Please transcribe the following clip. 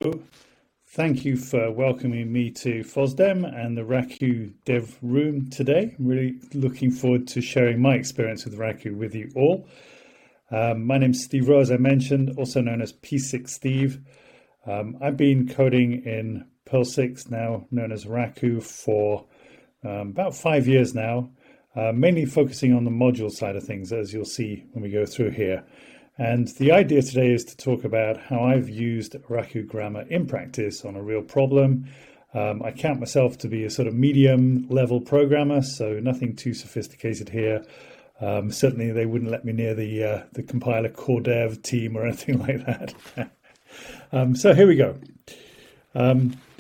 Thank you for welcoming me to FOSDEM and the Raku Dev Room today. I'm really looking forward to sharing my experience with Raku with you all. My name's Steve Rowe, as I mentioned, also known as P6 Steve. I've been coding in Perl 6, now known as Raku, for about 5 years now, mainly focusing on the module side of things, as you'll see when we go through here. And the idea today is to talk about how I've used Raku grammar in practice on a real problem. I count myself to be a sort of medium level programmer, so nothing too sophisticated here. Certainly they wouldn't let me near the compiler core dev team or anything like that. So here we go.